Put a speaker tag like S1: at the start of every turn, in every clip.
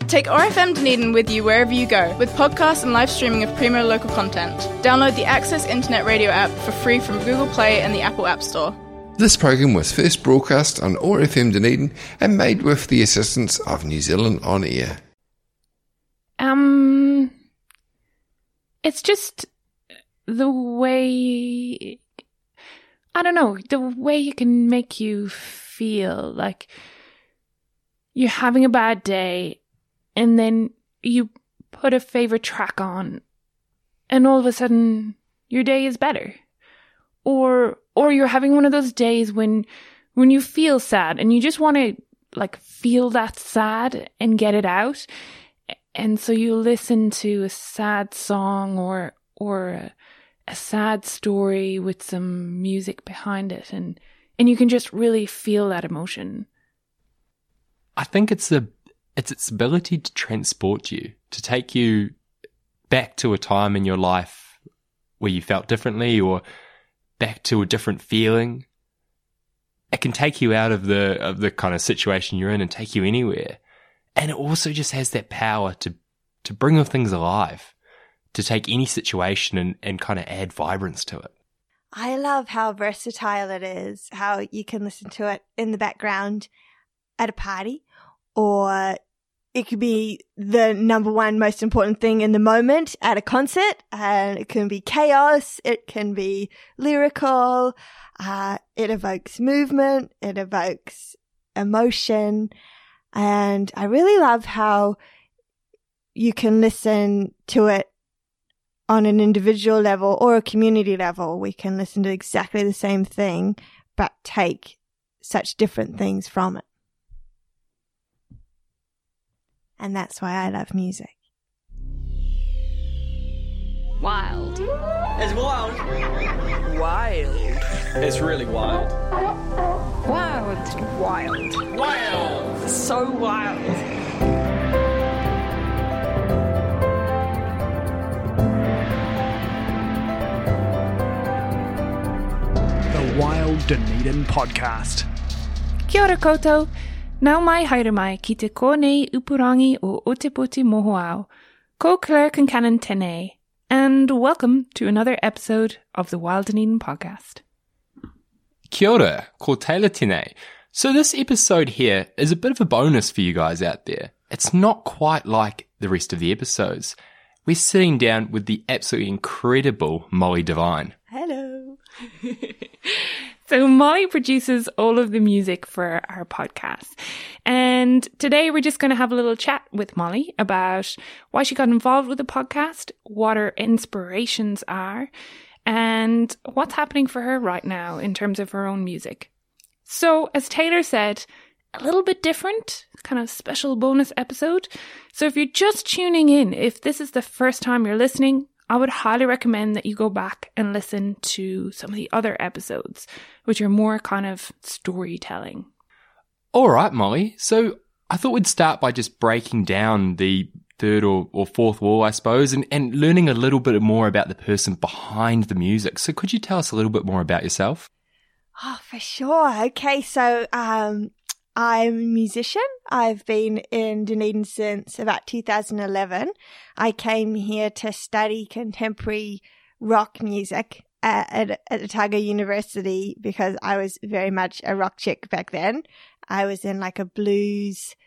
S1: Take ORFM Dunedin with you wherever you go with podcasts and live streaming of premier local content. Download the Access Internet Radio app for free from Google Play and the Apple App Store.
S2: This program was first broadcast on ORFM Dunedin and made with the assistance of New Zealand On Air.
S3: It's just the way, I don't know, the way you can make you feel like you're having a bad day and then you put a favorite track on and all of a sudden your day is better. Or you're having one of those days when you feel sad and you just want to like feel that sad and get it out. And so you listen to a sad song or a sad story with some music behind it and you can just really feel that emotion.
S4: I think it's its ability to transport you, to take you back to a time in your life where you felt differently or back to a different feeling. It can take you out of the kind of situation you're in and take you anywhere. And it also just has that power to bring things alive, to take any situation and kind of add vibrance to it.
S5: I love how versatile it is, how you can listen to it in the background at a party, or it could be the number one most important thing in the moment at a concert, and it can be chaos, it can be lyrical, it evokes movement, it evokes emotion, and I really love how you can listen to it on an individual level or a community level. We can listen to exactly the same thing, but take such different things from it. And that's why I love music.
S6: Wild.
S7: It's wild.
S6: Wild.
S7: It's really wild.
S6: Wild. Wild.
S7: Wild.
S6: So wild.
S8: The Wild Dunedin Podcast.
S3: Kia ora koutou. Nau mai haere mai ki te kōnei upurangi o Otepoti Mohoao. Ko Claire Concannon tēnei. And welcome to another episode of the Wild Dunedin Podcast.
S4: Kia ora, ko Taylor tēnei. So this episode here is a bit of a bonus for you guys out there. It's not quite like the rest of the episodes. We're sitting down with the absolutely incredible Molly Devine.
S5: Hello.
S3: So Molly produces all of the music for our podcast. And today we're just going to have a little chat with Molly about why she got involved with the podcast, what her inspirations are, and what's happening for her right now in terms of her own music. So as Taylor said, a little bit different, kind of special bonus episode. So if you're just tuning in, if this is the first time you're listening, I would highly recommend that you go back and listen to some of the other episodes, which are more kind of storytelling.
S4: All right, Molly. So I thought we'd start by just breaking down the third or fourth wall, I suppose, and learning a little bit more about the person behind the music. So could you tell us a little bit more about yourself?
S5: Oh, for sure. Okay, so I'm a musician. I've been in Dunedin since about 2011. I came here to study contemporary rock music at Otago University because I was very much a rock chick back then. I was in like a blues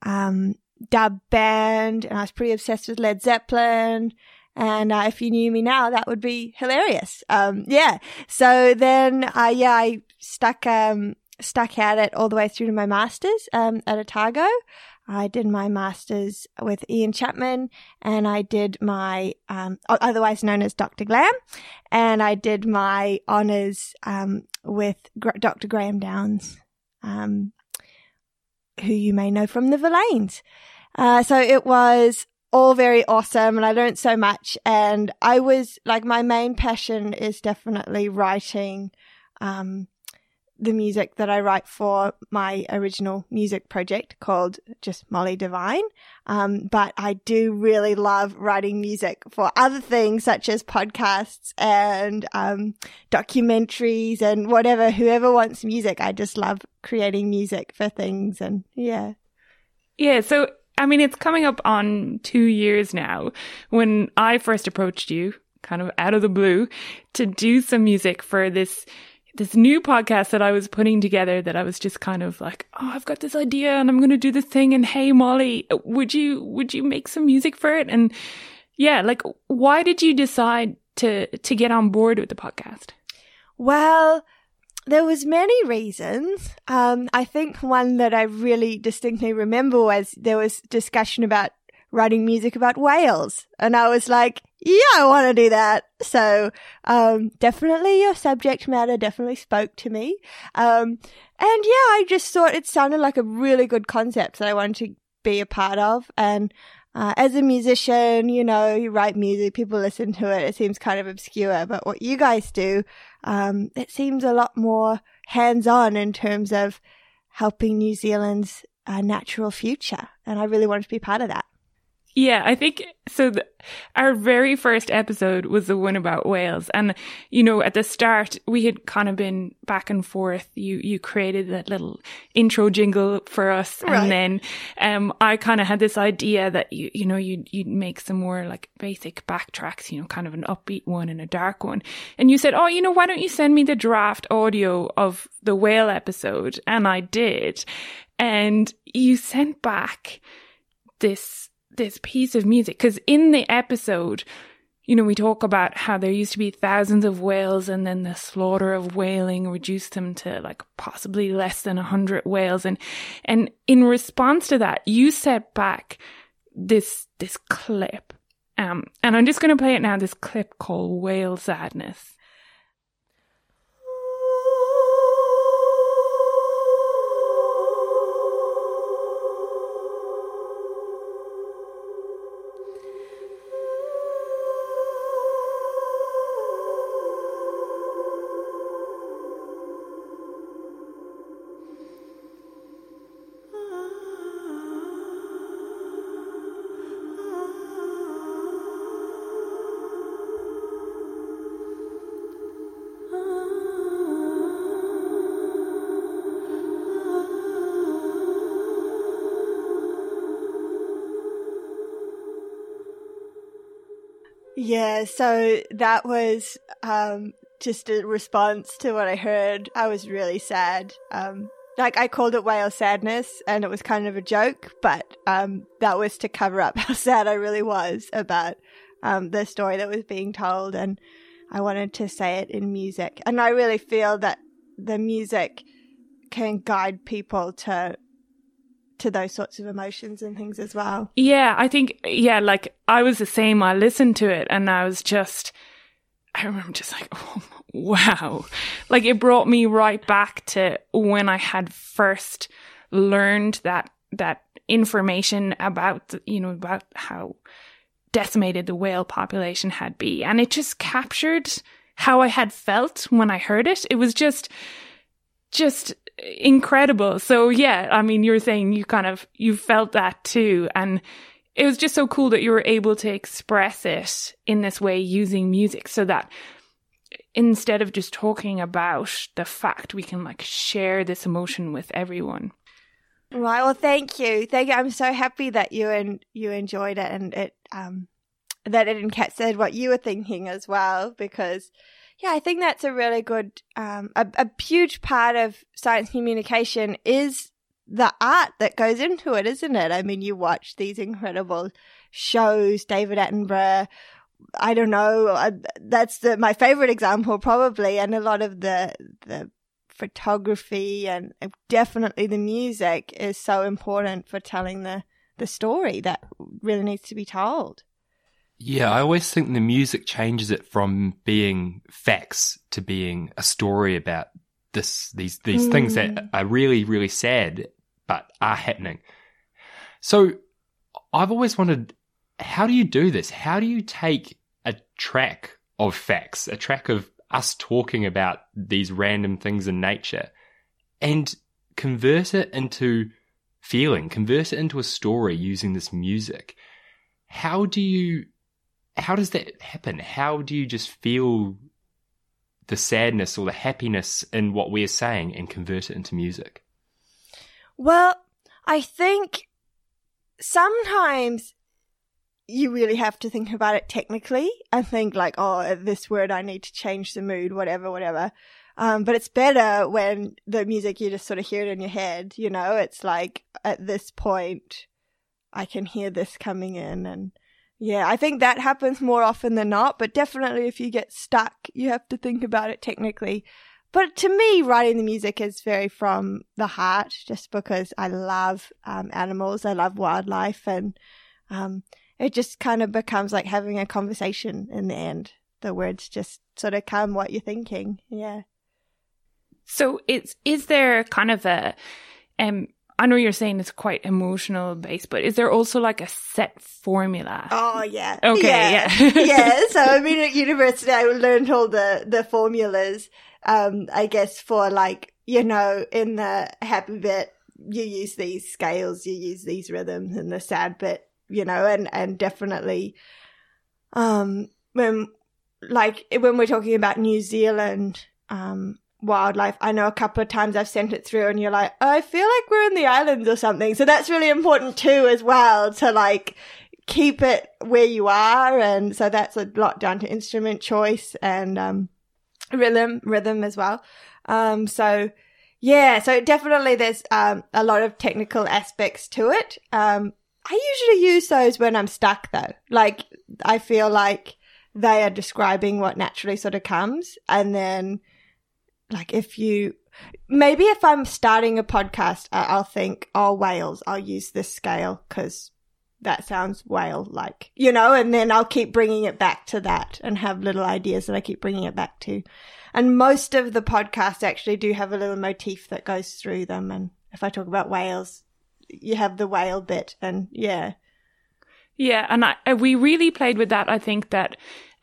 S5: dub band and I was pretty obsessed with Led Zeppelin. And if you knew me now, that would be hilarious. Yeah. So then, I stuck at it all the way through to my master's at Otago. I did my master's with Ian Chapman, and I did my otherwise known as Dr. Glam, and I did my honours with Dr. Graham Downs, who you may know from the Verlaines. So it was all very awesome, and I learned so much. And I was like, my main passion is definitely writing the music that I write for my original music project called just Molly Devine. But I do really love writing music for other things such as podcasts and documentaries and whatever, whoever wants music. I just love creating music for things, and yeah.
S3: Yeah, so I mean, it's coming up on 2 years now when I first approached you, kind of out of the blue, to do some music for this new podcast that I was putting together, that I was just kind of like, oh, I've got this idea and I'm going to do this thing. And hey, Molly, would you make some music for it? And yeah, like, why did you decide to get on board with the podcast?
S5: Well, there was many reasons. I think one that I really distinctly remember was there was discussion about writing music about whales. And I was like, yeah, I want to do that. So, definitely your subject matter definitely spoke to me. And yeah, I just thought it sounded like a really good concept that I wanted to be a part of. And, as a musician, you know, you write music, people listen to it. It seems kind of obscure, but what you guys do, it seems a lot more hands-on in terms of helping New Zealand's natural future. And I really wanted to be part of that.
S3: Yeah, I think so. Our very first episode was the one about whales. And, you know, at the start, we had kind of been back and forth. You created that little intro jingle for us. Right. And then, I kind of had this idea that you'd make some more like basic backtracks, you know, kind of an upbeat one and a dark one. And you said, oh, you know, why don't you send me the draft audio of the whale episode? And I did. And you sent back this piece of music, because in the episode, you know, we talk about how there used to be thousands of whales and then the slaughter of whaling reduced them to like possibly less than 100 whales. And in response to that, you set back this clip. And I'm just going to play it now, this clip called Whale Sadness.
S5: Yeah, so that was just a response to what I heard. I was really sad. Like, I called it Whale Sadness, and it was kind of a joke, but that was to cover up how sad I really was about the story that was being told, and I wanted to say it in music. And I really feel that the music can guide people to those sorts of emotions and things as well.
S3: Yeah, I think, like, I was the same. I listened to it and I remember just like, oh, wow. Like, it brought me right back to when I had first learned that information about, about how decimated the whale population had been. And it just captured how I had felt when I heard it. It was just incredible. So yeah, I mean, you were saying you felt that too. And it was just so cool that you were able to express it in this way using music, so that instead of just talking about the fact, we can like share this emotion with everyone.
S5: Right. Well, thank you. I'm so happy that you enjoyed it, and it that it encapsulated what you were thinking as well, because yeah, I think that's a really good, a huge part of science communication is the art that goes into it, isn't it? I mean, you watch these incredible shows, David Attenborough, I don't know, that's my favorite example probably, and a lot of the photography and definitely the music is so important for telling the story that really needs to be told.
S4: Yeah, I always think the music changes it from being facts to being a story about these things that are really, really sad but are happening. So I've always wondered, how do you do this? How do you take a track of facts, a track of us talking about these random things in nature, and convert it into feeling, convert it into a story using this music? How does that happen? How do you just feel the sadness or the happiness in what we're saying and convert it into music?
S5: Well, I think sometimes you really have to think about it technically and think like, oh, this word I need to change the mood, whatever. But it's better when the music, you just sort of hear it in your head, you know? It's like, at this point, I can hear this coming in. And yeah, I think that happens more often than not. But definitely if you get stuck, you have to think about it technically. But to me, writing the music is very from the heart, just because I love animals, I love wildlife, and it just kind of becomes like having a conversation in the end. The words just sort of come what you're thinking, yeah.
S3: So is there kind of a, I know you're saying it's quite emotional based, but is there also like a set formula?
S5: Oh, yeah.
S3: Okay, yeah.
S5: Yeah, so I mean, at university, I learned all the formulas, I guess, for like, you know, in the happy bit, you use these scales, you use these rhythms, and the sad bit, you know, and definitely, when we're talking about New Zealand, wildlife, I know a couple of times I've sent it through and you're like, oh, I feel like we're in the islands or something. So that's really important too as well, to like keep it where you are. And so that's a lot down to instrument choice and rhythm as well. So definitely there's a lot of technical aspects to it. I usually use those when I'm stuck though. Like I feel like they are describing what naturally sort of comes, and then like if I'm starting a podcast, I'll think, oh, whales, I'll use this scale because that sounds whale-like, you know, and then I'll keep bringing it back to that and have little ideas that I keep bringing it back to. And most of the podcasts actually do have a little motif that goes through them. And if I talk about whales, you have the whale bit, and yeah.
S3: Yeah, and we really played with that. I think that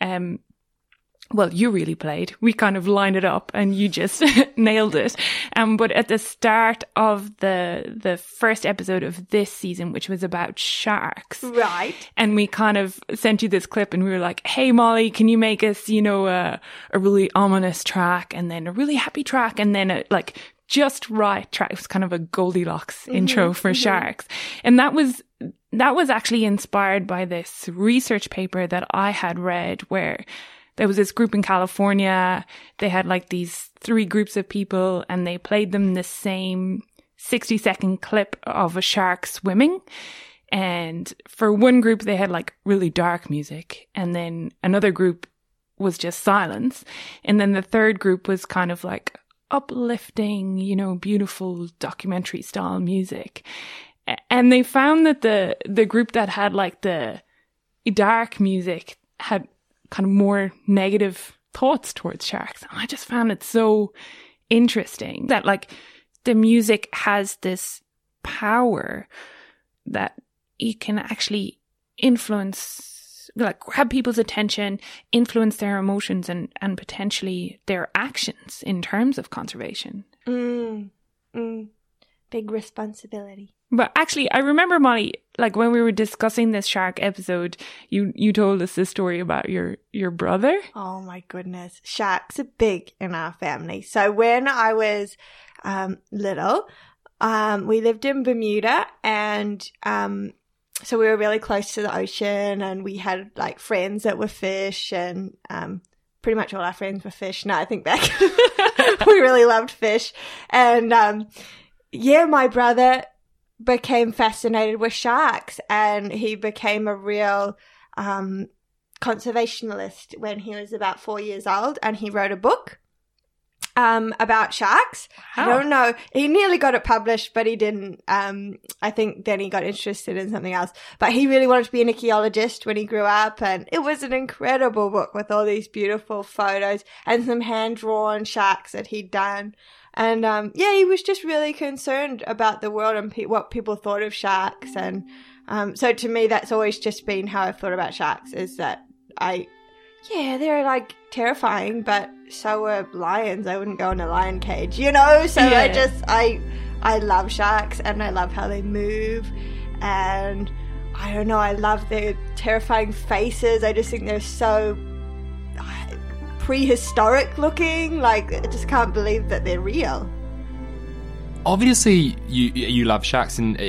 S3: well, you really played. We kind of lined it up and you just nailed it. But at the start of the first episode of this season, which was about sharks.
S5: Right. And
S3: we kind of sent you this clip and we were like, hey, Molly, can you make us, you know, a really ominous track and then a really happy track and then a like just right track. It was kind of a Goldilocks intro for sharks. And that was actually inspired by this research paper that I had read where there was this group in California. They had like these 3 groups of people and they played them the same 60-second clip of a shark swimming. And for one group, they had like really dark music. And then another group was just silence. And then the third group was kind of like uplifting, you know, beautiful documentary style music. And they found that the group that had like the dark music had kind of more negative thoughts towards sharks. And I just found it so interesting that like the music has this power that it can actually influence, like grab people's attention, influence their emotions and potentially their actions in terms of conservation.
S5: Big responsibility.
S3: But actually, I remember, Molly, like when we were discussing this shark episode, you told us this story about your brother.
S5: Oh my goodness. Sharks are big in our family. So when I was little, we lived in Bermuda and so we were really close to the ocean and we had like friends that were fish and pretty much all our friends were fish. Now I think back. We really loved fish. And my brother became fascinated with sharks and he became a real conservationist when he was about 4 years old, and he wrote a book about sharks. Wow. I don't know. He nearly got it published, but he didn't. I think then he got interested in something else. But he really wanted to be an archaeologist when he grew up, and it was an incredible book with all these beautiful photos and some hand-drawn sharks that he'd done. And, he was just really concerned about the world and what people thought of sharks. And so to me, that's always just been how I've thought about sharks, is that they're like terrifying, but so are lions. I wouldn't go in a lion cage, you know? So yeah. I love sharks and I love how they move. And I don't know, I love their terrifying faces. I just think they're so prehistoric looking. Like, I just can't believe that they're real.
S4: Obviously, you love sharks, and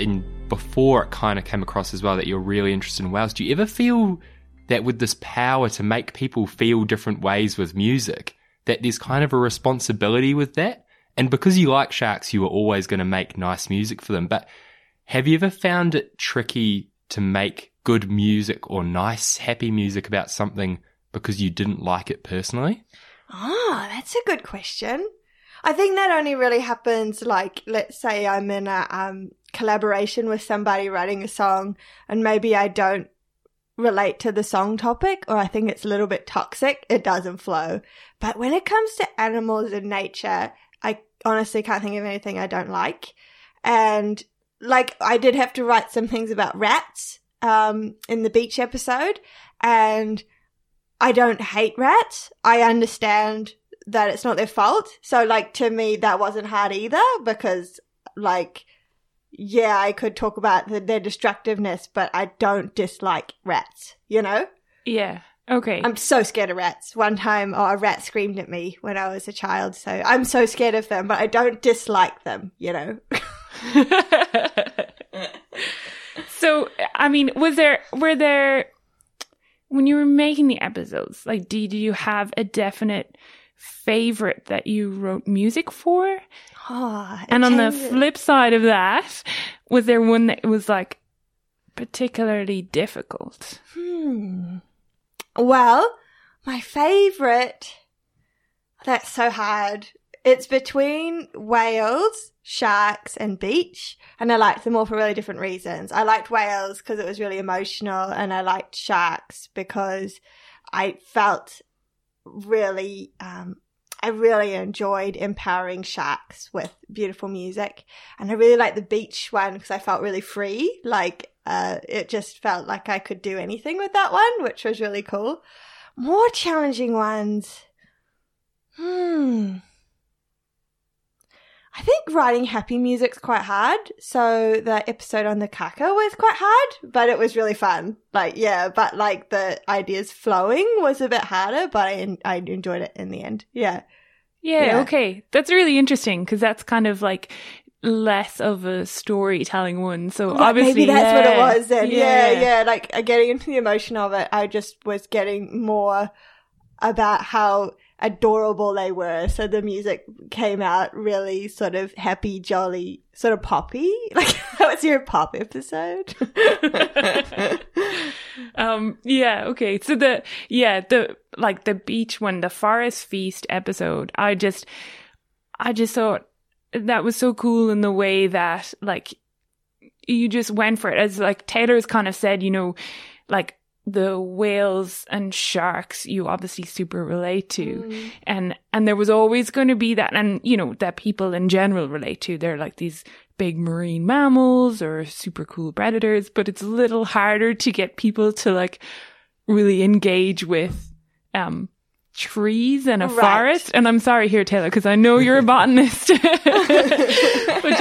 S4: before it kind of came across as well that you're really interested in whales. Do you ever feel that with this power to make people feel different ways with music, that there's kind of a responsibility with that? And because you like sharks, you are always going to make nice music for them. But have you ever found it tricky to make good music or nice, happy music about something because you didn't like it personally?
S5: Oh, that's a good question. I think that only really happens, like, let's say I'm in a collaboration with somebody writing a song and maybe I don't relate to the song topic, or I think it's a little bit toxic, it doesn't flow. But when it comes to animals and nature, I honestly can't think of anything I don't like. And, like, I did have to write some things about rats in the beach episode, and I don't hate rats. I understand that it's not their fault. So, like, to me, that wasn't hard either because, like, yeah, I could talk about their destructiveness, but I don't dislike rats, you know?
S3: Yeah. Okay.
S5: I'm so scared of rats. One time, a rat screamed at me when I was a child, so I'm so scared of them, but I don't dislike them, you know?
S3: So, I mean, were there, when you were making the episodes, like, did you have a definite favorite that you wrote music for?
S5: Oh,
S3: and on the flip side of that, was there one that was, like, particularly difficult?
S5: Well, my favorite, that's so hard. It's between whales, sharks, and beach. And I liked them all for really different reasons. I liked whales because it was really emotional, and I liked sharks because I felt really, I really enjoyed empowering sharks with beautiful music. And I really liked the beach one because I felt really free. Like, it just felt like I could do anything with that one, which was really cool. More challenging ones. I think writing happy music's quite hard. So the episode on the kaka was quite hard, but it was really fun. Like, yeah, but like the ideas flowing was a bit harder, but I enjoyed it in the end. Yeah.
S3: Yeah. Okay. That's really interesting because that's kind of like less of a storytelling one. So obviously,
S5: maybe that's what it was then. Yeah. Like getting into the emotion of it, I just was getting more about how adorable they were. So the music came out really sort of happy, jolly, sort of poppy. Like that was your pop episode.
S3: Yeah, okay. So the beach one, the Forest Feast episode, I just thought that was so cool in the way that like you just went for it. As like Taylor's kind of said, you know, like the whales and sharks you obviously super relate to. And there was always going to be that, and you know, that people in general relate to. They're like these big marine mammals or super cool predators, but it's a little harder to get people to like really engage with trees and a forest. And I'm sorry here, Taylor, because I know you're a botanist. But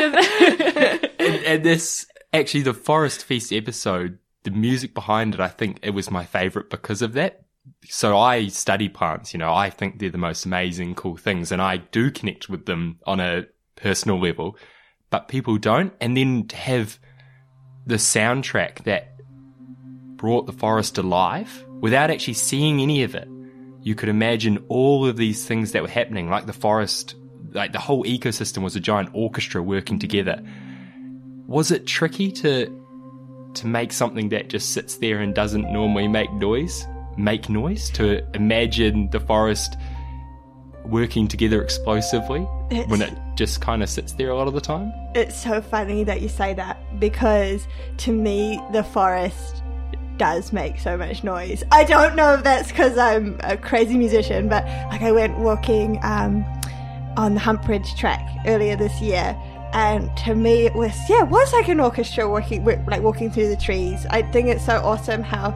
S4: and this, actually, the Forest Feast episode, the music behind it, I think it was my favorite because of that. So I study plants, you know, I think they're the most amazing, cool things, and I do connect with them on a personal level, but people don't. And then to have the soundtrack that brought the forest alive without actually seeing any of it, you could imagine all of these things that were happening, like the forest, like the whole ecosystem was a giant orchestra working together. Was it tricky to make something that just sits there and doesn't normally make noise, to imagine the forest working together explosively when it just kind of sits there a lot of the time?
S5: It's so funny that you say that, because to me, the forest does make so much noise. I don't know if that's because I'm a crazy musician, but like I went walking on the Humpridge track earlier this year, and to me it was like an orchestra walking through the trees. I think it's so awesome how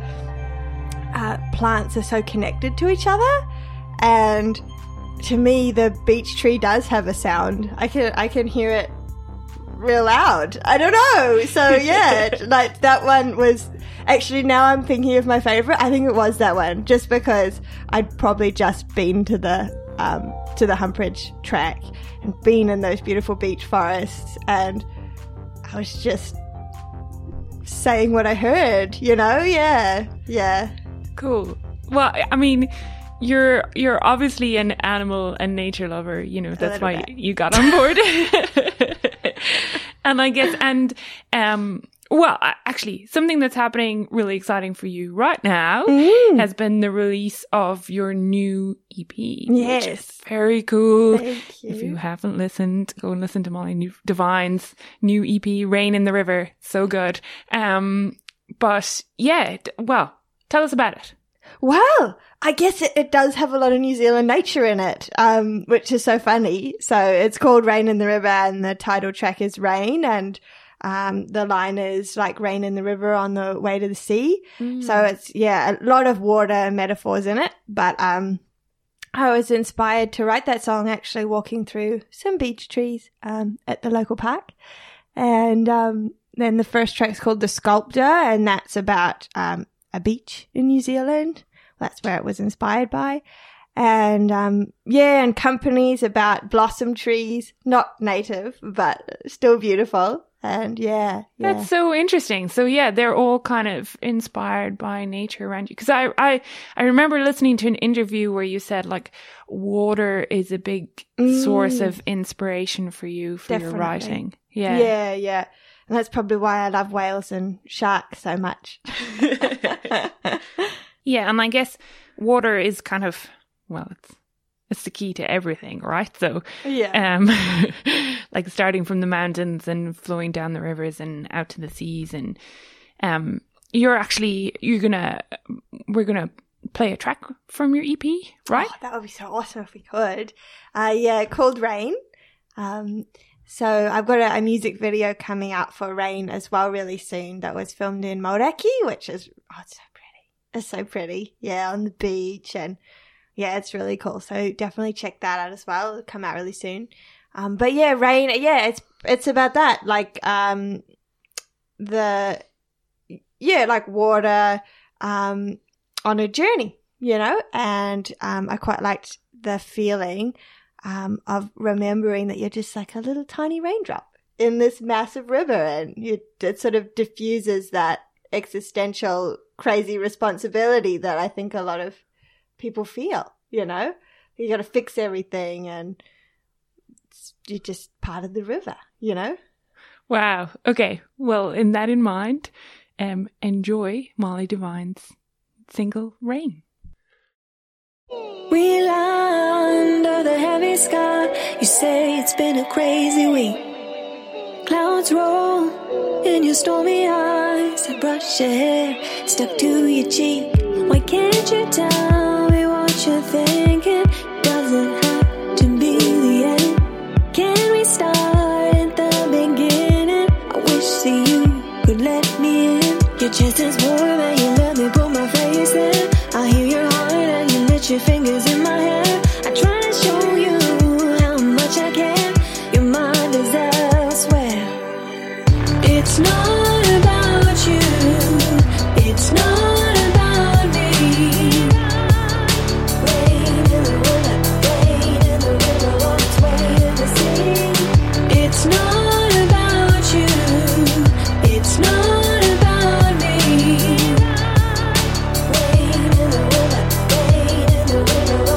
S5: plants are so connected to each other, and to me the beech tree does have a sound. I can hear it real loud. I don't know. So yeah, like that one was actually, now I'm thinking of my favorite. I think it was that one, just because I'd probably just been to the Humpridge track and been in those beautiful beech forests, and I was just saying what I heard, you know? Yeah.
S3: Cool. Well, I mean, you're obviously an animal and nature lover, you know, that's why you got on board. And I guess, well, actually, something that's happening really exciting for you right now has been the release of your new EP.
S5: Yes.
S3: Which is very cool.
S5: Thank you.
S3: If you haven't listened, go and listen to Molly Devine's new EP, Rain in the River. So good. But yeah, well, tell us about it.
S5: Well, I guess it does have a lot of New Zealand nature in it, which is so funny. So it's called Rain in the River, and the title track is Rain, and the line is like rain in the river on the way to the sea. So it's, a lot of water metaphors in it. But I was inspired to write that song actually walking through some beech trees at the local park. And then the first track's called The Sculptor, and that's about a beach in New Zealand. That's where it was inspired by. And and Company's about blossom trees, not native, but still beautiful. And
S3: That's so interesting. So they're all kind of inspired by nature around you. Because I remember listening to an interview where you said like water is a big source of inspiration for you for your writing.
S5: Yeah. And that's probably why I love whales and sharks so much.
S3: Yeah, and I guess water is kind of, well, it's the key to everything, right? So, like starting from the mountains and flowing down the rivers and out to the seas, and we're gonna play a track from your EP, right?
S5: Oh, that would be so awesome if we could. Called Rain. So I've got a music video coming out for Rain as well really soon that was filmed in Mauraki, which is, it's so pretty. It's so pretty. Yeah, on the beach, and it's really cool. So definitely check that out as well. It'll come out really soon. But Rain, it's about that. Like, like water, on a journey, you know, and, I quite liked the feeling, of remembering that you're just like a little tiny raindrop in this massive river, and it sort of diffuses that existential crazy responsibility that I think a lot of people feel, you know? You got to fix everything, and you're just part of the river, you know?
S3: Wow. Okay. Well, in mind, enjoy Molly Devine's single Rain.
S9: We lie under the heavy sky. You say it's been a crazy week. Clouds roll in your stormy eyes. I brush your hair stuck to your cheek. Why can't you tell me what you're thinking? Doesn't have to be the end. Can we start at the beginning? I wish that you could let me in. Your chest is warm and you let me put my face there. I hear your heart and you lit your fingers in my hair. I try to show you how much I care. Your mind is elsewhere. It's not about you. It's not about me. Rain in the river, rain in the river, on its way to the sea. It's not about you. It's not about me. Rain in the river, rain in the river.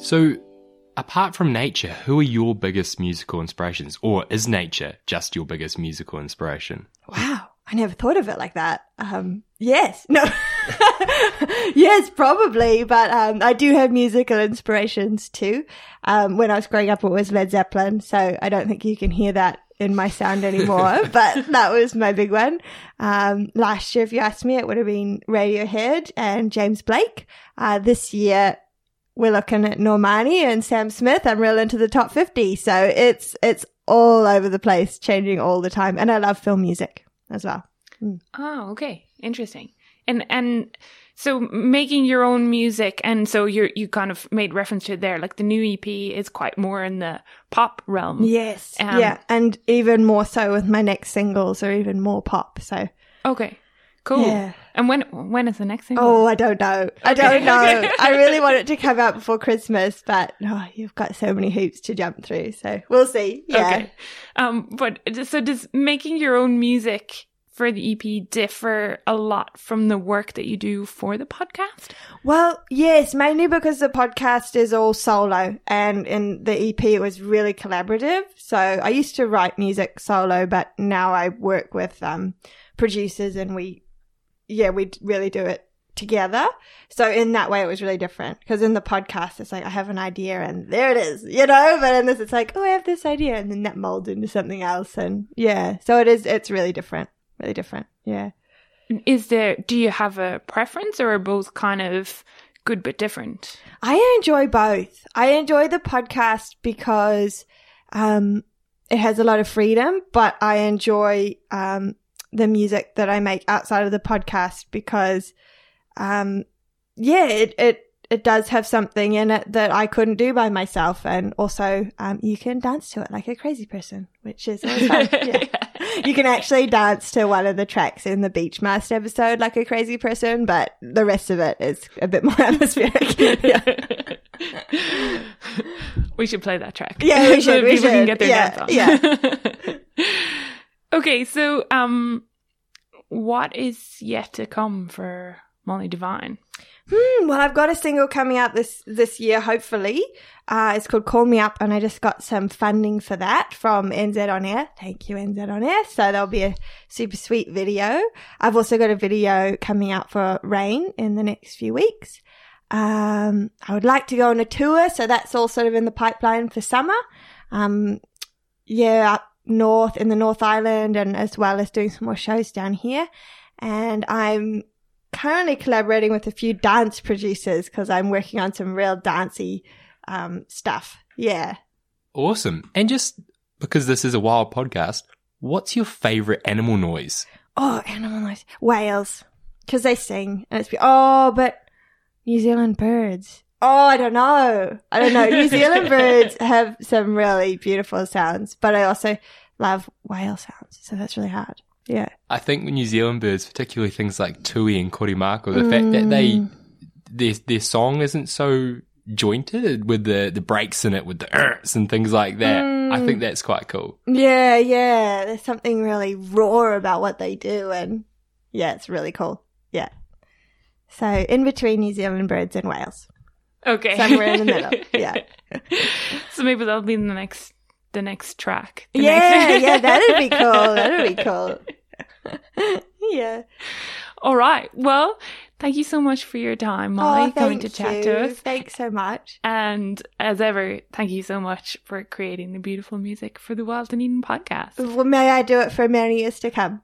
S4: So, apart from nature, who are your biggest musical inspirations? Or is nature just your biggest musical inspiration?
S5: Wow. I never thought of it like that. Yes. No. Yes, probably. But I do have musical inspirations too. When I was growing up, it was Led Zeppelin. So I don't think you can hear that in my sound anymore. But that was my big one. Last year, if you asked me, it would have been Radiohead and James Blake. This year, we're looking at Normani and Sam Smith. I'm real into the top 50. So it's all over the place, changing all the time. And I love film music as well.
S3: Oh, okay. Interesting. And so making your own music, and so you kind of made reference to it there, like the new EP is quite more in the pop realm.
S5: Yes. Yeah. And even more so with my next singles are even more pop. So.
S3: Okay. Cool.
S5: Yeah.
S3: And when is the next single?
S5: Oh, I don't know. I don't know. I really want it to come out before Christmas, but you've got so many hoops to jump through. So we'll see. Yeah.
S3: Okay. But so does making your own music for the EP differ a lot from the work that you do for the podcast?
S5: Well, yes, mainly because the podcast is all solo, and in the EP it was really collaborative. So I used to write music solo, but now I work with producers, and we really do it together. So in that way it was really different, because in the podcast it's like I have an idea and there it is, but in this it's like, oh, I have this idea, and then that molds into something else. And so it's really different. Really different, yeah.
S3: Do you have a preference, or are both kind of good but different?
S5: I enjoy both. I enjoy the podcast because it has a lot of freedom, but I enjoy the music that I make outside of the podcast because, it does have something in it that I couldn't do by myself. And also, you can dance to it like a crazy person, which is always fun. Yeah. You can actually dance to one of the tracks in the Beachmaster episode like a crazy person, but the rest of it is a bit more atmospheric. Yeah.
S3: We should play that track.
S5: Yeah, we should.
S3: So people can get their dance on.
S5: Yeah.
S3: Okay, so what is yet to come for Molly Devine?
S5: Well, I've got a single coming out this year, hopefully. It's called Call Me Up, and I just got some funding for that from NZ On Air. Thank you, NZ On Air. So there'll be a super sweet video. I've also got a video coming out for Rain in the next few weeks. I would like to go on a tour, so that's all sort of in the pipeline for summer. Up north in the North Island, and as well as doing some more shows down here. And I'm currently collaborating with a few dance producers because I'm working on some real dancey stuff. Yeah.
S4: Awesome. And just because this is a wild podcast, what's your favorite animal noise?
S5: Oh, animal noise. Whales. Because they sing. And but New Zealand birds. Oh, I don't know. New Zealand birds have some really beautiful sounds, but I also love whale sounds. So that's really hard. Yeah. I
S4: think New Zealand birds, particularly things like tui and korimako, the fact that their song isn't so jointed with the breaks in it, with the and things like that. I think that's quite cool.
S5: Yeah. There's something really raw about what they do, and it's really cool. Yeah. So in between New Zealand birds and whales.
S3: Okay.
S5: Somewhere in the middle. Yeah.
S3: So maybe that'll be the next track.
S5: That'd be cool. That'd be cool. Yeah.
S3: All right. Well, thank you so much for your time, Molly, coming to chat to us.
S5: Thanks so much.
S3: And as ever, thank you so much for creating the beautiful music for the Wild Dunedin podcast.
S5: Well, may I do it for many years to come?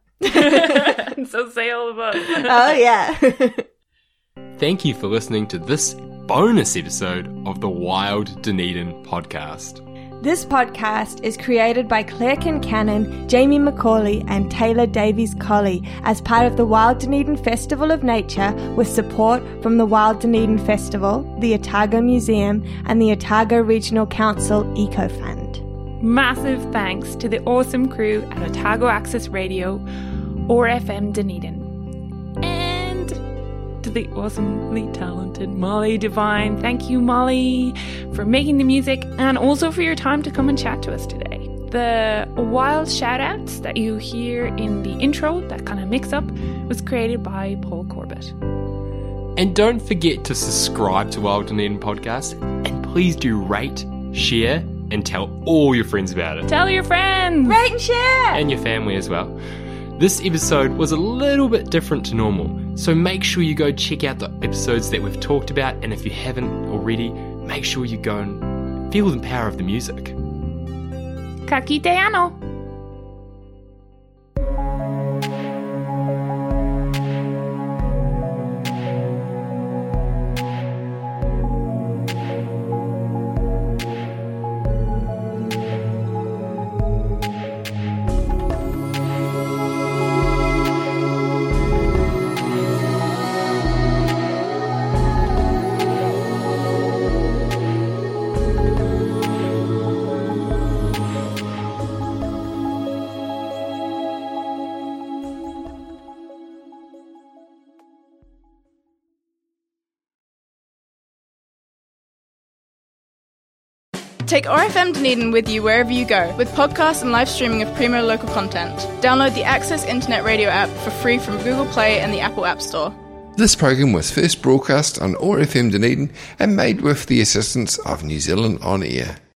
S3: So say all of us.
S5: Oh, yeah.
S4: Thank you for listening to this bonus episode of the Wild Dunedin podcast.
S5: This podcast is created by Claire Kincannon, Jamie McCauley and Taylor Davies-Colley as part of the Wild Dunedin Festival of Nature, with support from the Wild Dunedin Festival, the Otago Museum and the Otago Regional Council Eco Fund.
S3: Massive thanks to the awesome crew at Otago Access Radio, OAR FM Dunedin. And to the awesomely talented Molly Devine. Thank you, Molly, for making the music and also for your time to come and chat to us today. The wild shout-outs that you hear in the intro, that kind of mix-up, was created by Paul Corbett.
S4: And don't forget to subscribe to Wild Dunedin Podcast, and please do rate, share, and tell all your friends about it.
S3: Tell your friends.
S5: Rate and share.
S4: And your family as well. This episode was a little bit different to normal, so make sure you go check out the episodes that we've talked about, and if you haven't already, make sure you go and feel the power of the music.
S3: Ka kite ano.
S1: Take ORFM Dunedin with you wherever you go with podcasts and live streaming of premier local content. Download the Access Internet Radio app for free from Google Play and the Apple App Store.
S2: This program was first broadcast on ORFM Dunedin and made with the assistance of New Zealand On Air.